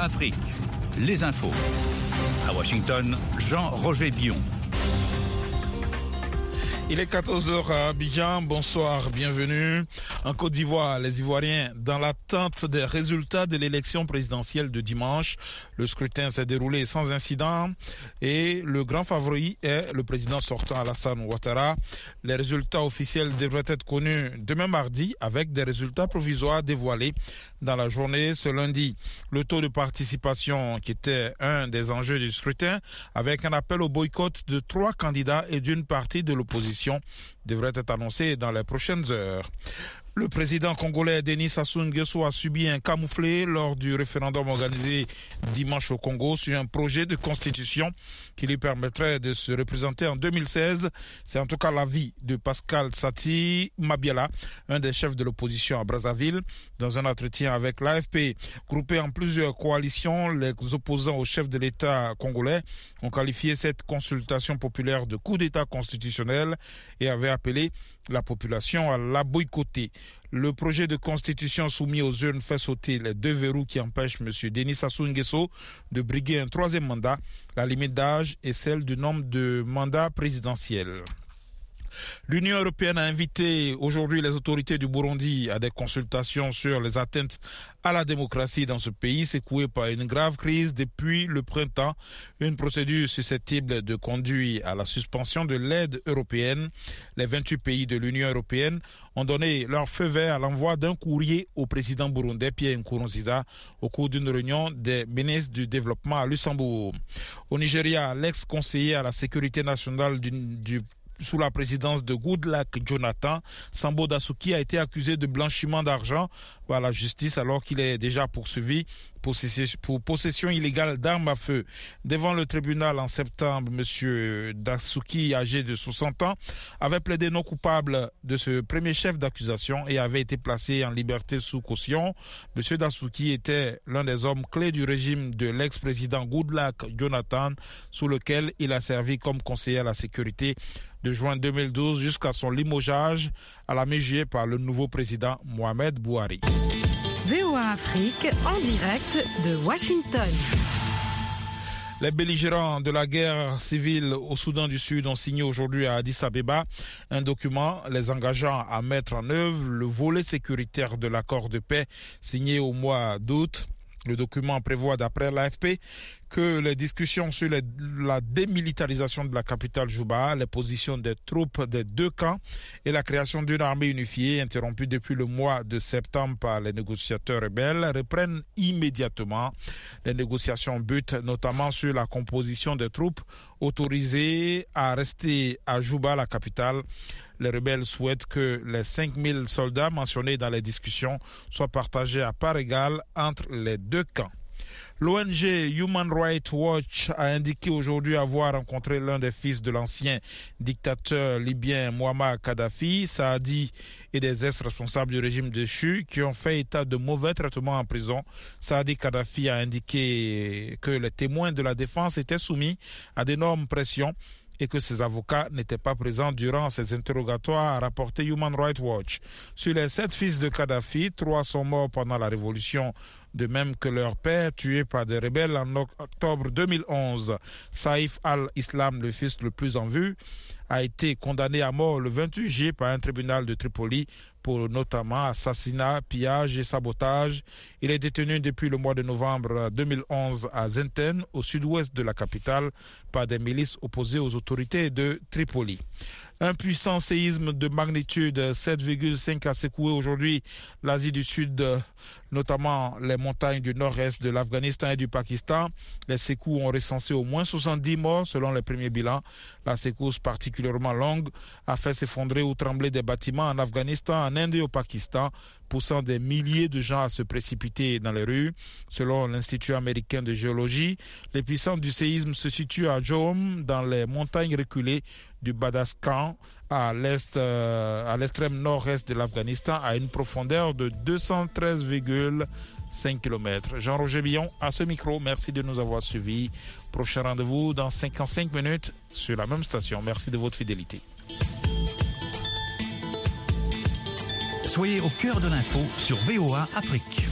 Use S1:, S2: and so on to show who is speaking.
S1: Afrique, les infos. À Washington, Jean-Roger Bion.
S2: Il est 14h à Abidjan, bonsoir, bienvenue. En Côte d'Ivoire, les Ivoiriens, dans l'attente des résultats de l'élection présidentielle de dimanche, le scrutin s'est déroulé sans incident et le grand favori est le président sortant Alassane Ouattara. Les résultats officiels devraient être connus demain mardi avec des résultats provisoires dévoilés dans la journée ce lundi. Le taux de participation qui était un des enjeux du scrutin avec un appel au boycott de 3 candidats et d'une partie de l'opposition devrait être annoncé dans les prochaines heures. Le président congolais Denis Sassou Nguesso a subi un camouflet lors du référendum organisé dimanche au Congo sur un projet de constitution qui lui permettrait de se représenter en 2016. C'est en tout cas l'avis de Pascal Sati Mabiala, un des chefs de l'opposition à Brazzaville. Dans un entretien avec l'AFP, groupé en plusieurs coalitions, les opposants au chef de l'État congolais ont qualifié cette consultation populaire de coup d'État constitutionnel et avaient appelé la population à la boycotter. Le projet de constitution soumis aux urnes fait sauter les 2 verrous qui empêchent M. Denis Sassou Nguesso de briguer un 3e mandat, la limite d'âge et celle du nombre de mandats présidentiels. L'Union européenne a invité aujourd'hui les autorités du Burundi à des consultations sur les atteintes à la démocratie dans ce pays secoué par une grave crise depuis le printemps, une procédure susceptible de conduire à la suspension de l'aide européenne. Les 28 pays de l'Union européenne ont donné leur feu vert à l'envoi d'un courrier au président burundais Pierre Nkurunziza au cours d'une réunion des ministres du développement à Luxembourg. Au Nigeria, l'ex-conseiller à la sécurité nationale sous la présidence de Goodluck Jonathan, Sambo Dasuki a été accusé de blanchiment d'argent par la justice alors qu'il est déjà poursuivi pour possession illégale d'armes à feu. Devant le tribunal en septembre, M. Dasuki, âgé de 60 ans, avait plaidé non coupable de ce premier chef d'accusation et avait été placé en liberté sous caution. M. Dasuki était l'un des hommes clés du régime de l'ex-président Goodluck Jonathan, sous lequel il a servi comme conseiller à la sécurité de juin 2012 jusqu'à son limogeage à la mi-juillet par le nouveau président Mohamed Bouhari.
S3: VOA Afrique en direct de Washington.
S2: Les belligérants de la guerre civile au Soudan du Sud ont signé aujourd'hui à Addis Abeba un document les engageant à mettre en œuvre le volet sécuritaire de l'accord de paix signé au mois d'août. Le document prévoit, d'après l'AFP, que les discussions sur la démilitarisation de la capitale Juba, les positions des troupes des 2 camps et la création d'une armée unifiée interrompue depuis le mois de septembre par les négociateurs rebelles reprennent immédiatement. Les négociations butent notamment sur la composition des troupes autorisées à rester à Juba, la capitale. Les rebelles souhaitent que les 5000 soldats mentionnés dans les discussions soient partagés à part égale entre les 2 camps. L'ONG Human Rights Watch a indiqué aujourd'hui avoir rencontré l'un des fils de l'ancien dictateur libyen Mouammar Kadhafi, Saadi, et des ex-responsables du régime déchu qui ont fait état de mauvais traitements en prison. Saadi Kadhafi a indiqué que les témoins de la défense étaient soumis à d'énormes pressions et que ses avocats n'étaient pas présents durant ces interrogatoires, a rapporté Human Rights Watch. Sur les 7 fils de Kadhafi, 3 sont morts pendant la révolution, de même que leur père, tué par des rebelles en octobre 2011. Saïf al-Islam, le fils le plus en vue, a été condamné à mort le 28 juillet par un tribunal de Tripoli pour notamment assassinat, pillage et sabotage. Il est détenu depuis le mois de novembre 2011 à Zenten, au sud-ouest de la capitale, par des milices opposées aux autorités de Tripoli. Un puissant séisme de magnitude 7,5 a secoué aujourd'hui l'Asie du Sud, notamment les montagnes du nord-est de l'Afghanistan et du Pakistan. Les secousses ont recensé au moins 70 morts selon les premiers bilans. La secousse particulièrement longue a fait s'effondrer ou trembler des bâtiments en Afghanistan, en Inde et au Pakistan, poussant des milliers de gens à se précipiter dans les rues. Selon l'Institut américain de géologie, l'épicentre du séisme se situe à Jom, dans les montagnes reculées du Badakhshan, à l'extrême nord-est de l'Afghanistan, à une profondeur de 213,5 km. Jean-Roger Billon à ce micro, merci de nous avoir suivis. Prochain rendez-vous dans 55 minutes sur la même station. Merci de votre fidélité.
S1: Soyez au cœur de l'info sur VOA Afrique.